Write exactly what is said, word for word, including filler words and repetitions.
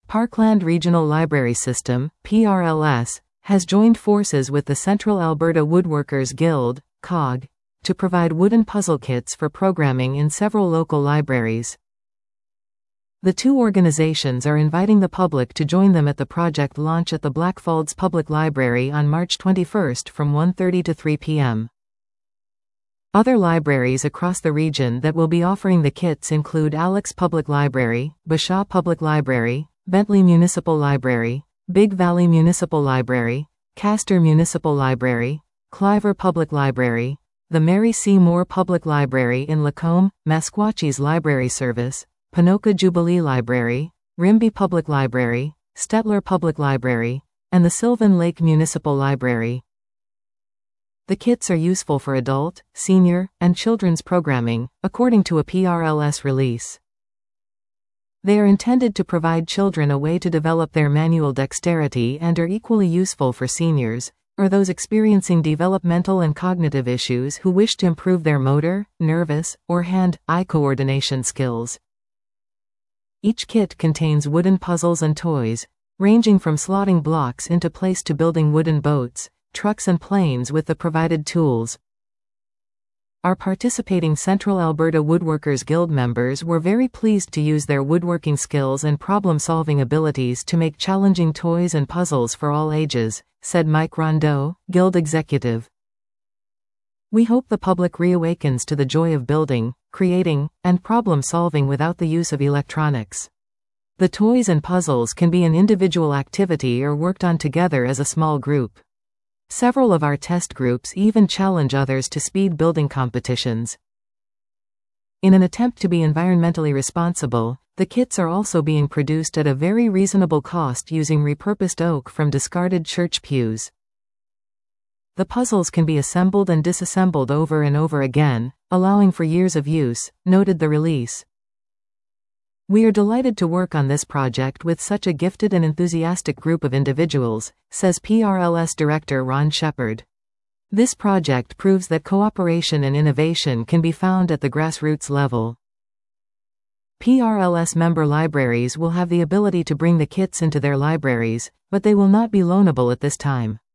Parkland Regional Library System, P R L S, has joined forces with the Central Alberta Woodworkers Guild, C O G, to provide wooden puzzle kits for programming in several local libraries. The two organizations are inviting the public to join them at the project launch at the Blackfalds Public Library on March twenty-first from one thirty to three p m Other libraries across the region that will be offering the kits include Alex Public Library, Bashaw Public Library, Bentley Municipal Library, Big Valley Municipal Library, Castor Municipal Library, Cliver Public Library, the Mary C. Moore Public Library in Lacombe, Meskwachis Library Service, Ponoka Jubilee Library, Rimbey Public Library, Stettler Public Library, and the Sylvan Lake Municipal Library. The kits are useful for adult, senior, and children's programming, according to a P R L S release. They are intended to provide children a way to develop their manual dexterity and are equally useful for seniors, or those experiencing developmental and cognitive issues who wish to improve their motor, nervous, or hand-eye coordination skills. Each kit contains wooden puzzles and toys, ranging from slotting blocks into place to building wooden boats, trucks and planes with the provided tools. Our participating Central Alberta Woodworkers Guild members were very pleased to use their woodworking skills and problem-solving abilities to make challenging toys and puzzles for all ages, said Mike Rondeau, Guild executive. We hope the public reawakens to the joy of building, creating, and problem-solving without the use of electronics. The toys and puzzles can be an individual activity or worked on together as a small group. Several of our test groups even challenge others to speed building competitions. In an attempt to be environmentally responsible, the kits are also being produced at a very reasonable cost using repurposed oak from discarded church pews. The puzzles can be assembled and disassembled over and over again, allowing for years of use, noted the release. We are delighted to work on this project with such a gifted and enthusiastic group of individuals, says P R L S Director Ron Shepard. This project proves that cooperation and innovation can be found at the grassroots level. P R L S member libraries will have the ability to bring the kits into their libraries, but they will not be loanable at this time.